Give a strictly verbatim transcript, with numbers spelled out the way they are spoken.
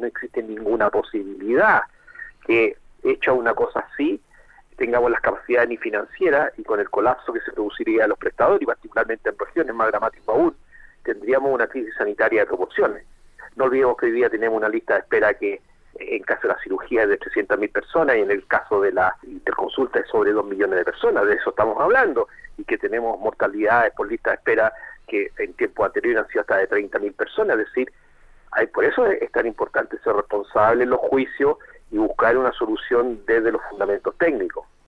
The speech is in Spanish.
no existe ninguna posibilidad que, hecha una cosa así, tengamos las capacidades ni financieras, y con el colapso que se produciría a los prestadores, y particularmente en regiones, más dramático aún, tendríamos una crisis sanitaria de proporciones. No olvidemos que hoy día tenemos una lista de espera que en caso de la cirugía es de trescientas mil personas, y en el caso de la interconsulta es sobre dos millones de personas, de eso estamos hablando, y que tenemos mortalidades por lista de espera que en tiempos anteriores han sido hasta de treinta mil personas. Es decir, hay, por eso es tan importante ser responsable en los juicios y buscar una solución desde los fundamentos técnicos.